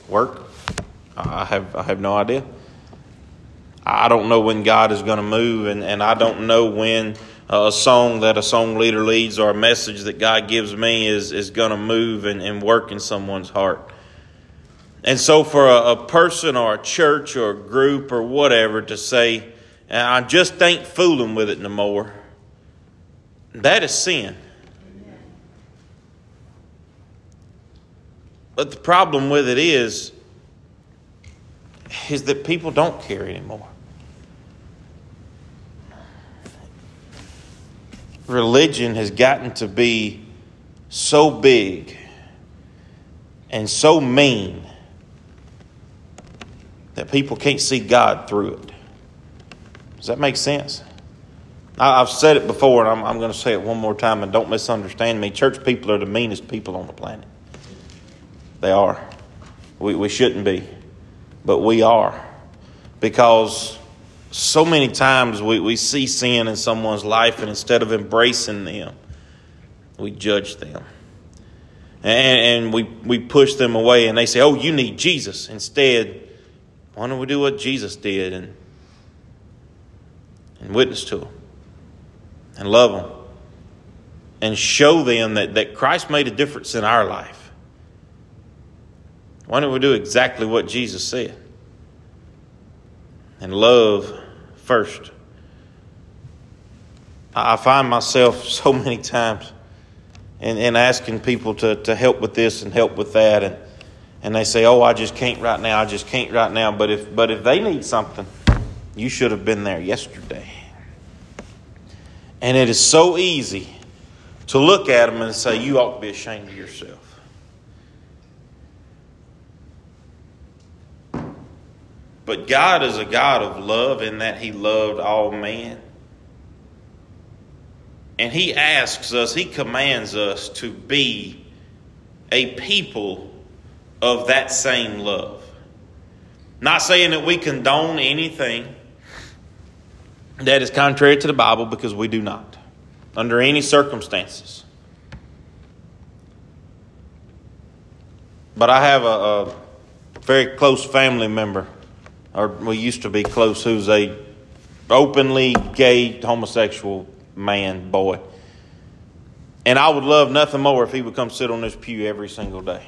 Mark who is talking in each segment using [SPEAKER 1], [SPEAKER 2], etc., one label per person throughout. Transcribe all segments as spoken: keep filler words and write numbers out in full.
[SPEAKER 1] Work? I have I have no idea. I don't know when God is going to move, and, and I don't know when a song that a song leader leads or a message that God gives me is, is going to move and, and work in someone's heart. And so for a, a person or a church or a group or whatever to say, I just ain't fooling with it no more, that is sin. But the problem with it is, is that people don't care anymore. Religion has gotten to be so big and so mean that people can't see God through it. Does that make sense? I, I've said it before, and I'm, I'm going to say it one more time, and don't misunderstand me. Church people are the meanest people on the planet. They are. We, we shouldn't be, but we are. Because so many times we, we see sin in someone's life, and instead of embracing them, we judge them. And, and we, we push them away, and they say, oh, you need Jesus. Instead, why don't we do what Jesus did and, and witness to them and love them and show them that, that Christ made a difference in our life? Why don't we do exactly what Jesus said? And love first. I find myself so many times in, in asking people to, to help with this and help with that. And, and they say, oh, I just can't right now. I just can't right now. But if but if they need something, you should have been there yesterday. And it is so easy to look at them and say, you ought to be ashamed of yourself. But God is a God of love in that He loved all men. And He asks us, He commands us to be a people of that same love. Not saying that we condone anything that is contrary to the Bible, because we do not, under any circumstances. But I have a, a very close family member, or we used to be close, who's a openly gay, homosexual man, boy. And I would love nothing more if he would come sit on this pew every single day.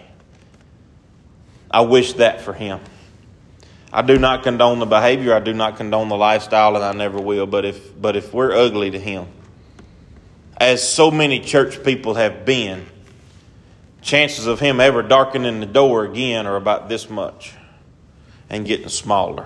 [SPEAKER 1] I wish that for him. I do not condone the behavior. I do not condone the lifestyle, and I never will. But if but if we're ugly to him, as so many church people have been, chances of him ever darkening the door again are about this much and getting smaller.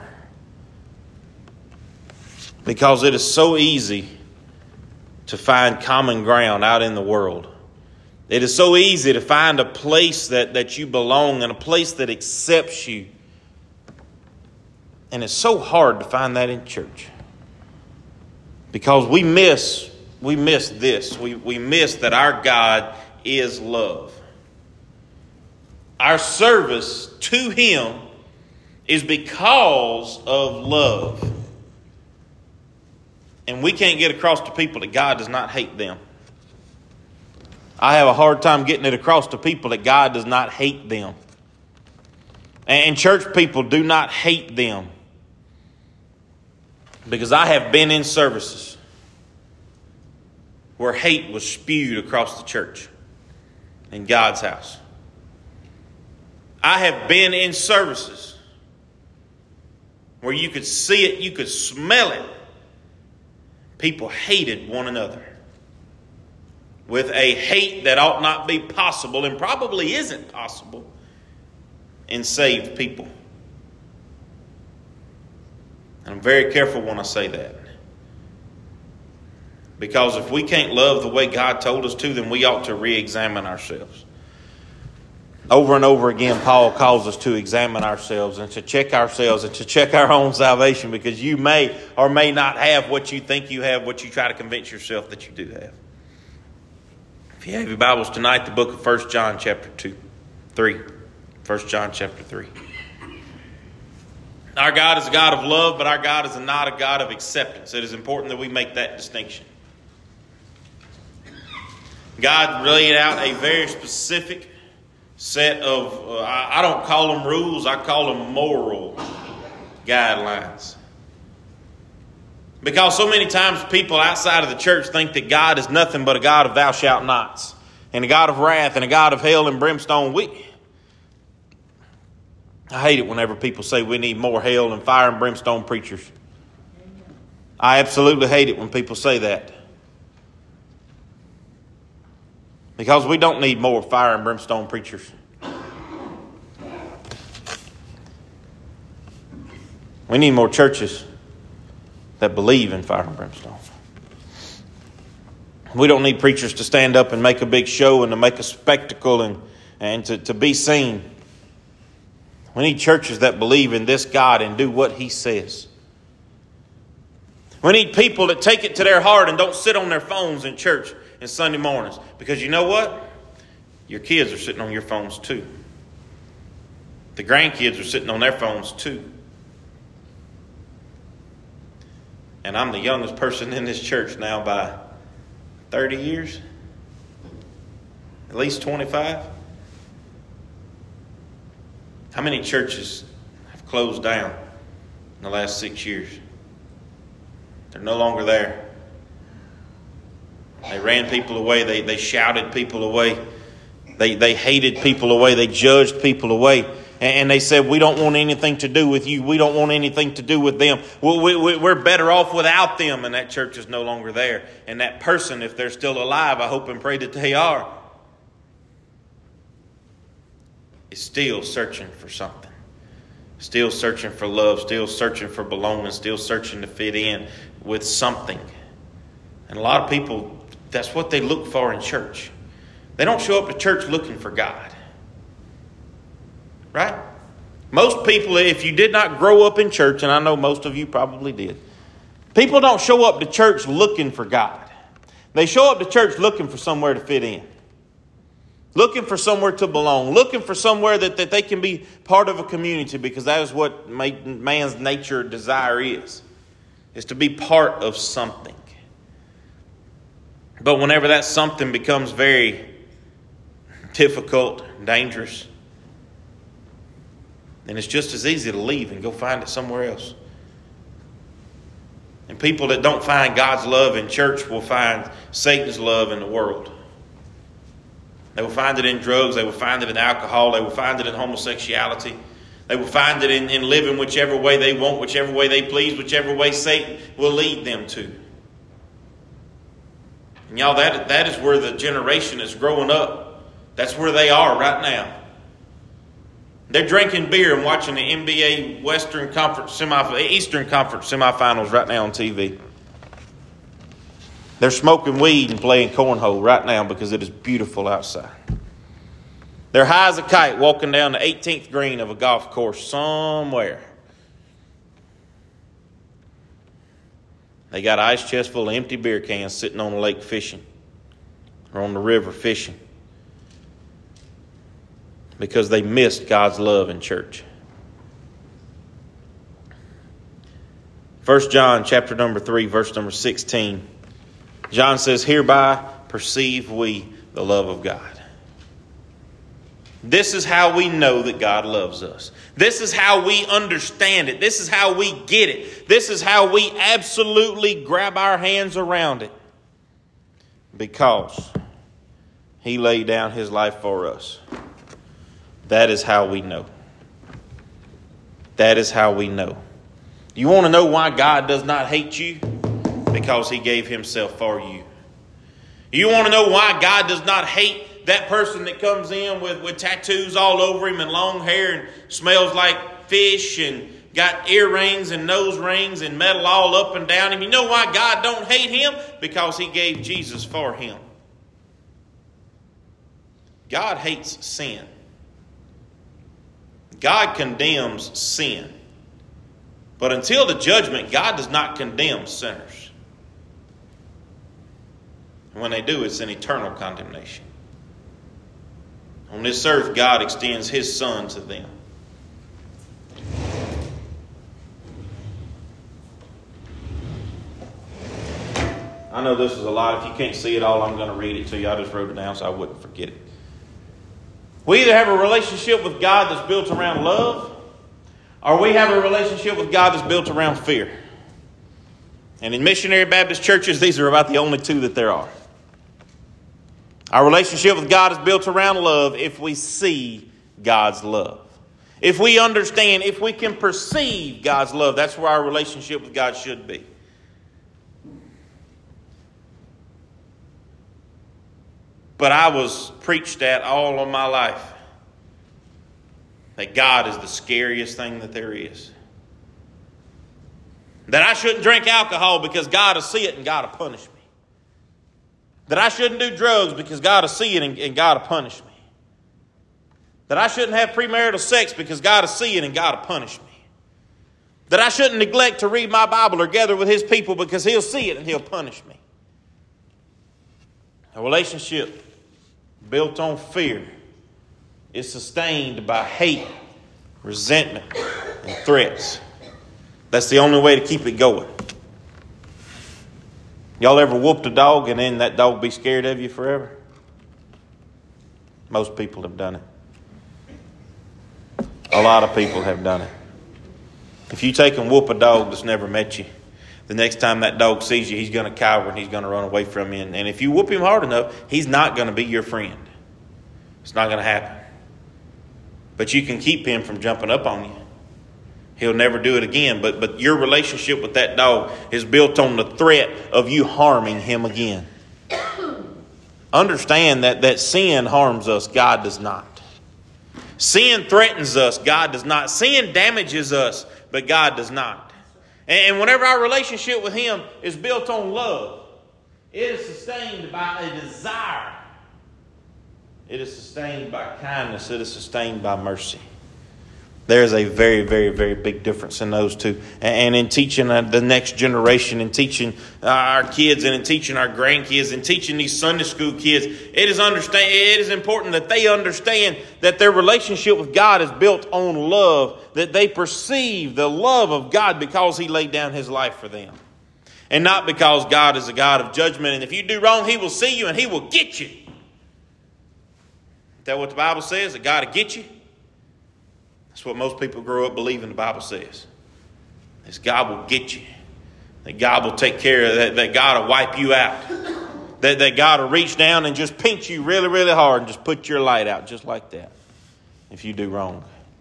[SPEAKER 1] Because it is so easy to find common ground out in the world. It is so easy to find a place that, that you belong and a place that accepts you. And it's so hard to find that in church. Because we miss, we miss this. We, we miss that our God is love. Our service to Him is because of love. And we can't get across to people that God does not hate them. I have a hard time getting it across to people that God does not hate them. And church people do not hate them. Because I have been in services where hate was spewed across the church in God's house. I have been in services where you could see it, you could smell it. People hated one another with a hate that ought not be possible, and probably isn't possible, in saved people. And I'm very careful when I say that. Because if we can't love the way God told us to, then we ought to re-examine ourselves. Over and over again, Paul calls us to examine ourselves and to check ourselves and to check our own salvation, because you may or may not have what you think you have, what you try to convince yourself that you do have. If you have your Bibles tonight, the book of First John chapter two, three. First John chapter three. Our God is a God of love, but our God is not a God of acceptance. It is important that we make that distinction. God laid out a very specific set of, uh, I, I don't call them rules, I call them moral guidelines. Because so many times people outside of the church think that God is nothing but a God of thou shalt nots, and a God of wrath, and a God of hell and brimstone. We, I hate it whenever people say we need more hell and fire and brimstone preachers. I absolutely hate it when people say that. Because we don't need more fire and brimstone preachers. We need more churches that believe in fire and brimstone. We don't need preachers to stand up and make a big show and to make a spectacle and, and to, to be seen. We need churches that believe in this God and do what He says. We need people that take it to their heart and don't sit on their phones in church and Sunday mornings. Because you know what? Your kids are sitting on your phones too. The grandkids are sitting on their phones too. And I'm the youngest person in this church now by thirty years. At least twenty-five. How many churches have closed down in the last six years? They're no longer there. They ran people away. They, they shouted people away. They, they hated people away. They judged people away. And they said, we don't want anything to do with you. We don't want anything to do with them. We, we, we're better off without them. And that church is no longer there. And that person, if they're still alive, I hope and pray that they are, is still searching for something. Still searching for love. Still searching for belonging. Still searching to fit in with something. And a lot of people, that's what they look for in church. They don't show up to church looking for God. Right? Most people, if you did not grow up in church, and I know most of you probably did, people don't show up to church looking for God. They show up to church looking for somewhere to fit in. Looking for somewhere to belong. Looking for somewhere that, that they can be part of a community, because that is what man's nature desire is. Is to be part of something. But whenever that something becomes very difficult, dangerous, then it's just as easy to leave and go find it somewhere else. And people that don't find God's love in church will find Satan's love in the world. They will find it in drugs. They will find it in alcohol. They will find it in homosexuality. They will find it in, in living whichever way they want, whichever way they please, whichever way Satan will lead them to. And y'all, that, that is where the generation is growing up. That's where they are right now. They're drinking beer and watching the N B A Western Conference semi, Eastern Conference semifinals right now on T V. They're smoking weed and playing cornhole right now because it is beautiful outside. They're high as a kite walking down the eighteenth green of a golf course somewhere. They got an ice chest full of empty beer cans sitting on the lake fishing or on the river fishing. Because they missed God's love in church. First John chapter number three, verse number sixteen. John says, hereby perceive we the love of God. This is how we know that God loves us. This is how we understand it. This is how we get it. This is how we absolutely grab our hands around it. Because He laid down His life for us. That is how we know. That is how we know. You want to know why God does not hate you? Because He gave Himself for you. You want to know why God does not hate that person that comes in with, with tattoos all over him and long hair and smells like fish and got earrings and nose rings and metal all up and down him? You know why God don't hate him? Because He gave Jesus for him. God hates sin. God condemns sin. But until the judgment, God does not condemn sinners. And when they do, it's an eternal condemnation. On this earth, God extends His Son to them. I know this is a lot. If you can't see it all, I'm going to read it to you. I just wrote it down so I wouldn't forget it. We either have a relationship with God that's built around love, or we have a relationship with God that's built around fear. And in missionary Baptist churches, these are about the only two that there are. Our relationship with God is built around love if we see God's love. If we understand, if we can perceive God's love, that's where our relationship with God should be. But I was preached at all of my life that God is the scariest thing that there is. That I shouldn't drink alcohol because God will see it and God will punish me. That I shouldn't do drugs because God will see it and, and God will punish me. That I shouldn't have premarital sex because God will see it and God will punish me. That I shouldn't neglect to read my Bible or gather with His people because He'll see it and He'll punish me. A relationship built on fear is sustained by hate, resentment, and threats. That's the only way to keep it going. Y'all ever whooped a dog and then that dog be scared of you forever? Most people have done it. A lot of people have done it. If you take and whoop a dog that's never met you, the next time that dog sees you, he's going to cower and he's going to run away from you. And, and if you whoop him hard enough, he's not going to be your friend. It's not going to happen. But you can keep him from jumping up on you. He'll never do it again. But, but your relationship with that dog is built on the threat of you harming him again. Understand that, that sin harms us. God does not. Sin threatens us. God does not. Sin damages us, but God does not. And whenever our relationship with Him is built on love, it is sustained by a desire. It is sustained by kindness. It is sustained by mercy. There is a very, very, very big difference in those two. And in teaching the next generation, and teaching our kids, and in teaching our grandkids, and teaching these Sunday school kids, it is understand. It is important that they understand that their relationship with God is built on love, that they perceive the love of God because He laid down His life for them. And not because God is a God of judgment, and if you do wrong, He will see you and He will get you. Is that what the Bible says? That God will get you? That's what most people grow up believing the Bible says. Is God will get you. That God will take care of that. That God will wipe you out. That, that God will reach down and just pinch you really, really hard and just put your light out just like that if you do wrong.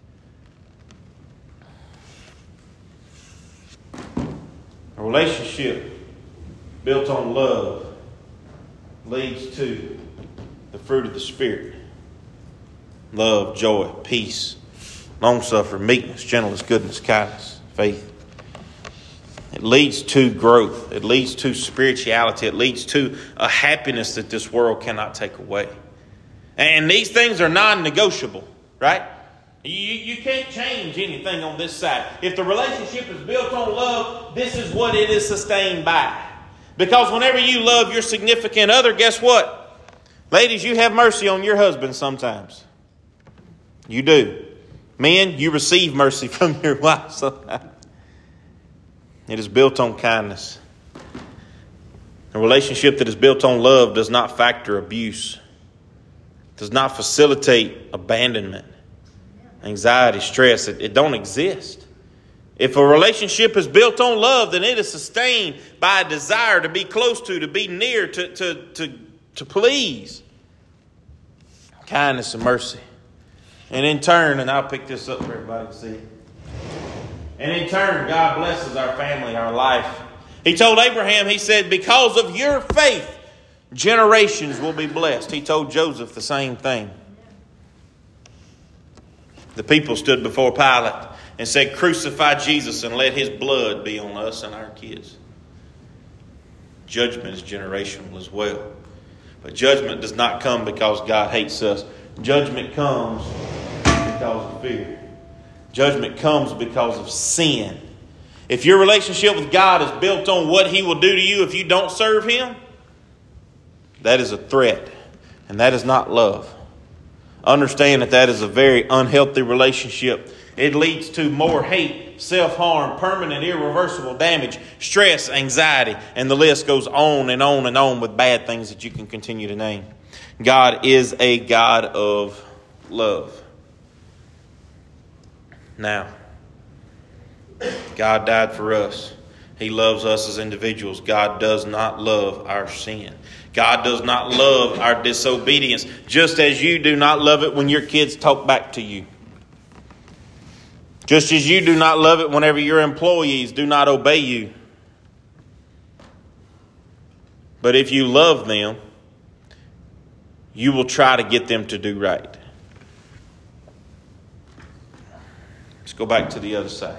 [SPEAKER 1] A relationship built on love leads to the fruit of the Spirit. Love, joy, peace, long-suffering, meekness, gentleness, goodness, kindness, faith. It leads to growth. It leads to spirituality. It leads to a happiness that this world cannot take away. And these things are non-negotiable, right? You, you can't change anything on this side. If the relationship is built on love, this is what it is sustained by. Because whenever you love your significant other, guess what? Ladies, you have mercy on your husband sometimes. You do. Men, you receive mercy from your wife sometimes. It is built on kindness. A relationship that is built on love does not factor abuse. Does not facilitate abandonment, anxiety, stress. It, it don't exist. If a relationship is built on love, then it is sustained by a desire to be close to, to be near, to, to, to, to please. Kindness and mercy. And in turn, and I'll pick this up for everybody to see. And in turn, God blesses our family, our life. He told Abraham, He said, because of your faith, generations will be blessed. He told Joseph the same thing. The people stood before Pilate and said, crucify Jesus and let His blood be on us and our kids. Judgment is generational as well. But judgment does not come because God hates us. Judgment comes because of fear. Judgment comes because of sin. If your relationship with God is built on what He will do to you if you don't serve Him, that is a threat. And that is not love. Understand that that is a very unhealthy relationship. It leads to more hate, self-harm, permanent, irreversible damage, stress, anxiety, and the list goes on and on and on with bad things that you can continue to name. God is a God of love. Now, God died for us. He loves us as individuals. God does not love our sin. God does not love our disobedience, just as you do not love it when your kids talk back to you. Just as you do not love it whenever your employees do not obey you. But if you love them, you will try to get them to do right. Let's go back to the other side.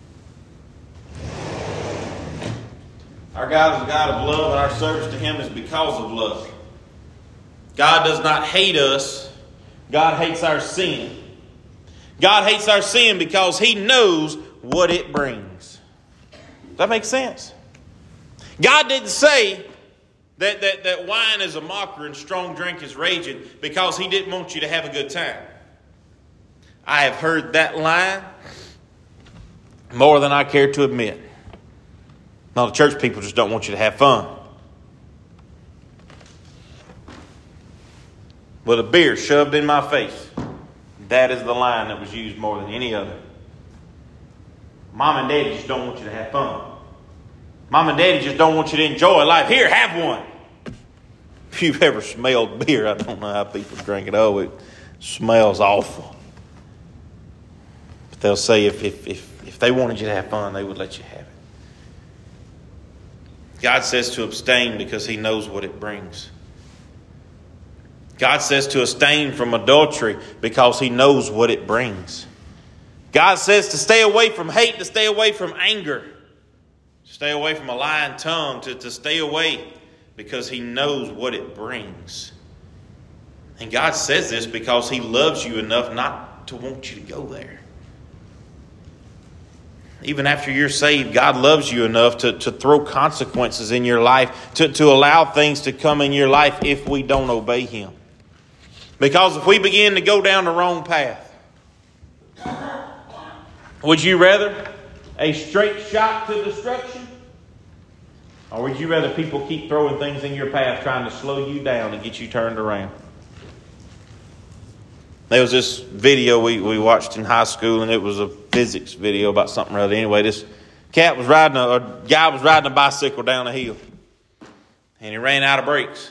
[SPEAKER 1] Our God is a God of love, and our service to Him is because of love. God does not hate us. God hates our sin. God hates our sin because He knows what it brings. Does that make sense? God didn't say that, that, that wine is a mocker and strong drink is raging because He didn't want you to have a good time. I have heard that line more than I care to admit. Now, the church people just don't want you to have fun. With a beer shoved in my face, that is the line that was used more than any other. Mom and Daddy just don't want you to have fun. Mom and Daddy just don't want you to enjoy life. Here, have one. If you've ever smelled beer, I don't know how people drink it. Oh, it smells awful. But they'll say if, if, if, if they wanted you to have fun, they would let you have it. God says to abstain because He knows what it brings. God says to abstain from adultery because He knows what it brings. God says to stay away from hate, to stay away from anger, to stay away from a lying tongue, to, to stay away because He knows what it brings. And God says this because He loves you enough not to want you to go there. Even after you're saved, God loves you enough to, to throw consequences in your life, to, to allow things to come in your life if we don't obey Him. Because if we begin to go down the wrong path, would you rather a straight shot to destruction? Or would you rather people keep throwing things in your path trying to slow you down and get you turned around? There was this video we, we watched in high school, and it was a physics video about something or other. Anyway, this cat was riding, a, a guy was riding a bicycle down a hill, and he ran out of brakes.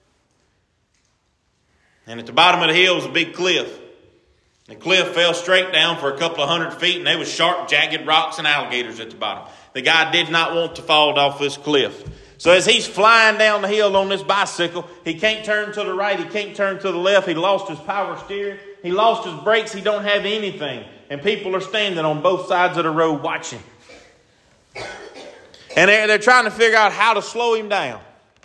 [SPEAKER 1] And at the bottom of the hill was a big cliff. The cliff fell straight down for a couple of hundred feet, and there was sharp, jagged rocks and alligators at the bottom. The guy did not want to fall off this cliff. So as he's flying down the hill on this bicycle, he can't turn to the right, he can't turn to the left. He lost his power steering. He lost his brakes. He don't have anything. And people are standing on both sides of the road watching. And they're, they're trying to figure out how to slow him down.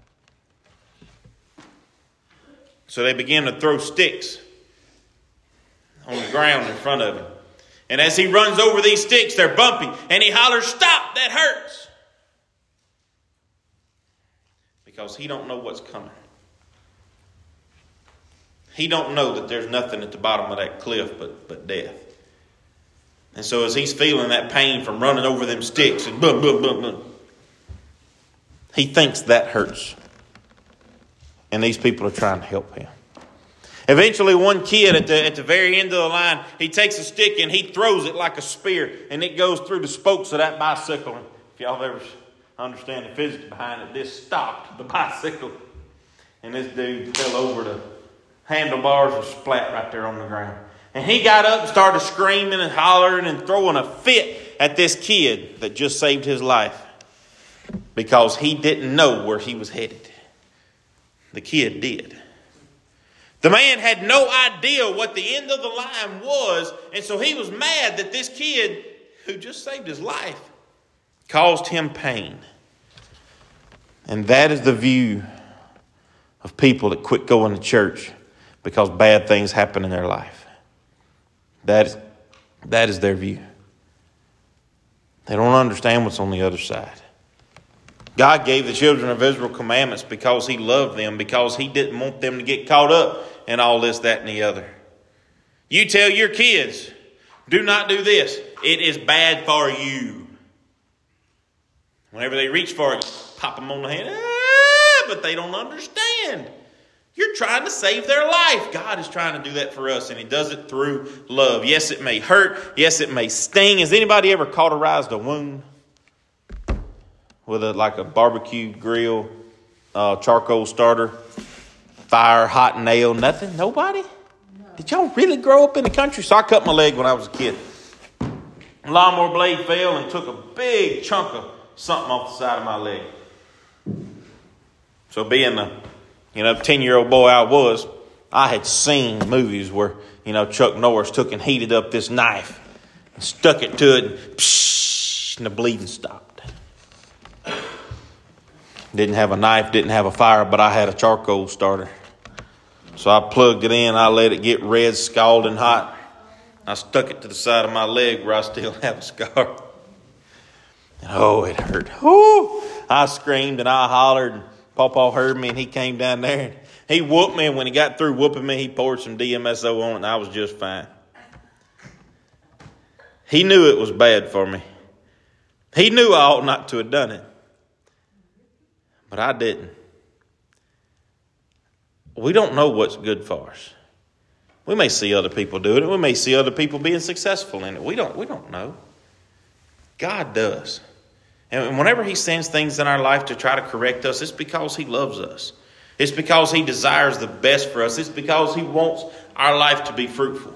[SPEAKER 1] So they begin to throw sticks on the ground in front of him. And as he runs over these sticks, they're bumpy. And he hollers, "Stop, that hurts." Because he don't know what's coming. He don't know that there's nothing at the bottom of that cliff but, but death. And so as he's feeling that pain from running over them sticks and boom, boom, boom, boom, he thinks that hurts. And these people are trying to help him. Eventually one kid at the, at the very end of the line, he takes a stick and he throws it like a spear. And it goes through the spokes of that bicycle. And if y'all ever understand the physics behind it, this stopped the bicycle. And this dude fell over the handlebars and splat right there on the ground. And he got up and started screaming and hollering and throwing a fit at this kid that just saved his life. Because he didn't know where he was headed. The kid did. The man had no idea what the end of the line was. And so he was mad that this kid, who just saved his life, caused him pain. And that is the view of people that quit going to church because bad things happen in their life. That is, that is their view. They don't understand what's on the other side. God gave the children of Israel commandments because He loved them, because He didn't want them to get caught up in all this, that, and the other. You tell your kids, do not do this. It is bad for you. Whenever they reach for it, pop them on the hand. Ah, but they don't understand. You're trying to save their life. God is trying to do that for us, and He does it through love. Yes, it may hurt. Yes, it may sting. Has anybody ever cauterized a wound with a like a barbecue grill, uh, charcoal starter, fire, hot nail, nothing? Nobody? No. Did y'all really grow up in the country? So I cut my leg when I was a kid. Lawnmower blade fell and took a big chunk of something off the side of my leg. So being the, you know, ten-year-old boy I was, I had seen movies where, you know, Chuck Norris took and heated up this knife and stuck it to it, and, psh, and the bleeding stopped. Didn't have a knife, didn't have a fire, but I had a charcoal starter. So I plugged it in, I let it get red, scalding hot. I stuck it to the side of my leg where I still have a scar. And oh, it hurt. Whoo! I screamed and I hollered, and Pawpaw heard me, and he came down there and he whooped me. And when he got through whooping me, he poured some D M S O on it, and I was just fine. He knew it was bad for me. He knew I ought not to have done it. But I didn't. We don't know what's good for us. We may see other people doing it. We may see other people being successful in it. We don't, we don't know. God does. And whenever He sends things in our life to try to correct us, it's because He loves us. It's because He desires the best for us. It's because He wants our life to be fruitful.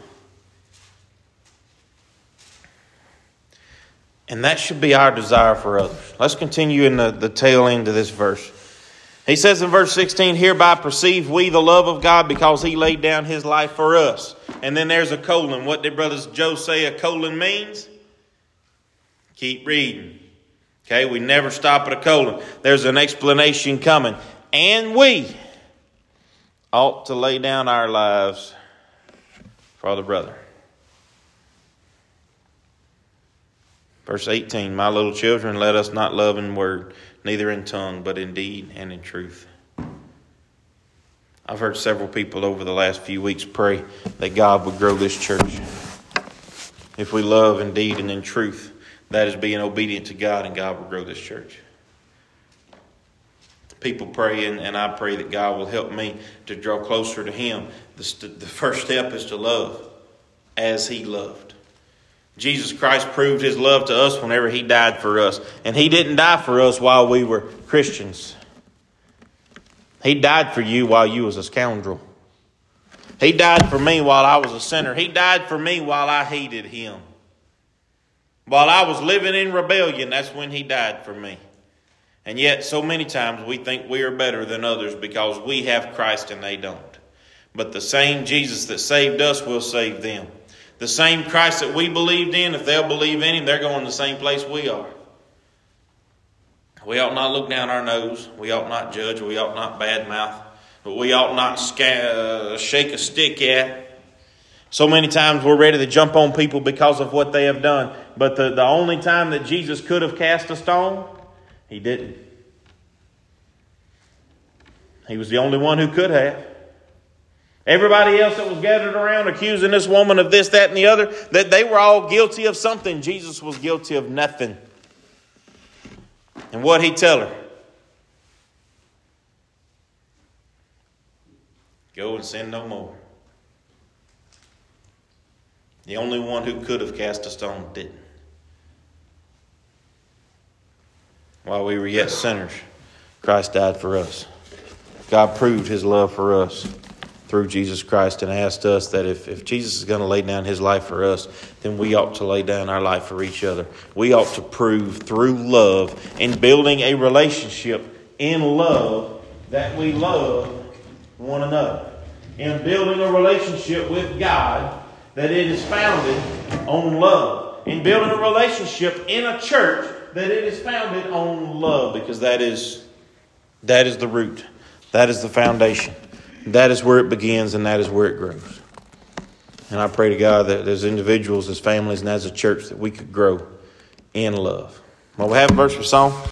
[SPEAKER 1] And that should be our desire for others. Let's continue in the, the tail end of this verse. He says in verse sixteen, hereby perceive we the love of God because He laid down His life for us. And then there's a colon. What did Brother Joe say a colon means? Keep reading. Okay, we never stop at a colon. There's an explanation coming. And we ought to lay down our lives for the brother. Verse eighteen, my little children, let us not love in word, neither in tongue, but in deed and in truth. I've heard several people over the last few weeks pray that God would grow this church. If we love in deed and in truth, that is being obedient to God, and God will grow this church. People pray, and, and I pray that God will help me to draw closer to Him. The, st- the first step is to love as He loved. Jesus Christ proved His love to us whenever He died for us. And He didn't die for us while we were Christians. He died for you while you was a scoundrel. He died for me while I was a sinner. He died for me while I hated Him. While I was living in rebellion, that's when He died for me. And yet so many times we think we are better than others because we have Christ and they don't. But the same Jesus that saved us will save them. The same Christ that we believed in, if they'll believe in Him, they're going the same place we are. We ought not look down our nose. We ought not judge. We ought not badmouth. But we ought not sca- uh, shake a stick at. So many times we're ready to jump on people because of what they have done. But the, the only time that Jesus could have cast a stone, He didn't. He was the only one who could have. Everybody else that was gathered around accusing this woman of this, that, and the other, that they were all guilty of something. Jesus was guilty of nothing. And what'd He tell her? Go and sin no more. The only one who could have cast a stone didn't. While we were yet sinners, Christ died for us. God proved His love for us through Jesus Christ, and asked us that if, if Jesus is going to lay down His life for us, then we ought to lay down our life for each other. We ought to prove through love, in building a relationship in love, that we love one another. In building a relationship with God, that it is founded on love. In building a relationship in a church, that it is founded on love, because that is that is the root. That is the foundation. That is where it begins, and that is where it grows. And I pray to God that as individuals, as families, and as a church, that we could grow in love. Well, we have a verse for song.